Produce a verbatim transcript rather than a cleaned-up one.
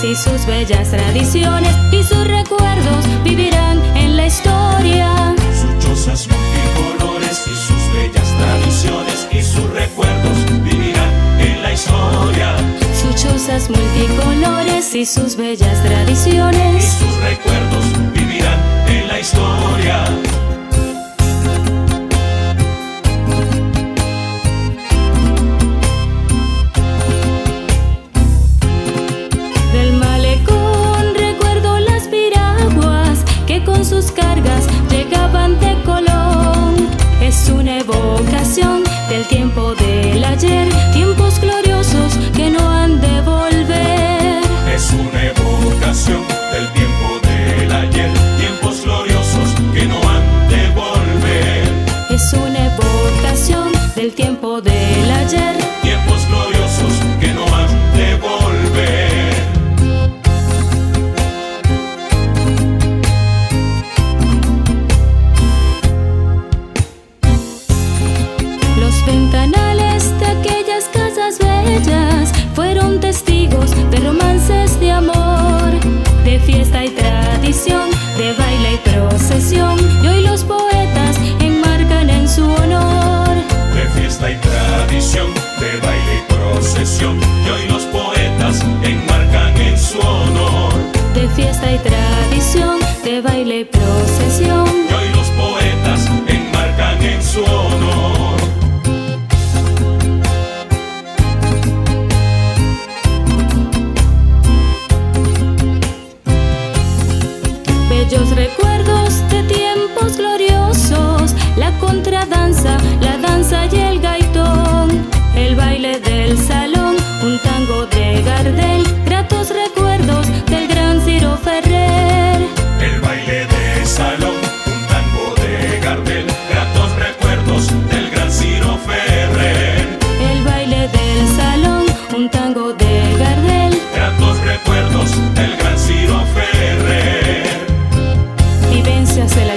y sus bellas tradiciones y sus recuerdos vivirán en la historia. Sus chozas multicolores y sus bellas tradiciones y sus recuerdos vivirán en la historia. Sus chozas multicolores y sus bellas tradiciones y sus recuerdos vivirán en la historia. Del malecón recuerdo las piraguas que con sus cargas llegaban de Colón. Es una evocación del tiempo del ayer, tiempos gloriosos que no han de volver. Es una evocación del tiempo del ayer, tiempos gloriosos que no han de volver. Es una evocación del tiempo del ayer, tiempos gloriosos que no han de volver. Los ventanales de aquellas casas bellas fueron testigos de romances de amor, de fiesta y tradición, de baile y procesión, y hoy los poetas enmarcan en su honor. De fiesta y tradición, de baile y procesión, y hoy los poetas enmarcan en su honor. De fiesta y tradición, de baile y procesión, y hoy los poetas enmarcan en su honor. Bellos recuerdos de tiempos gloriosos, la contradanza, la danza y el gaitón, el baile del salón, un tango de Gardel, gratos recuerdos del gran Ciro Ferrer. El baile de salón, un tango de Gardel, gratos recuerdos del gran Ciro Ferrer. El baile del salón, un tango de Gardel, gratos recuerdos del gran Ciro Ferrer. Vivencias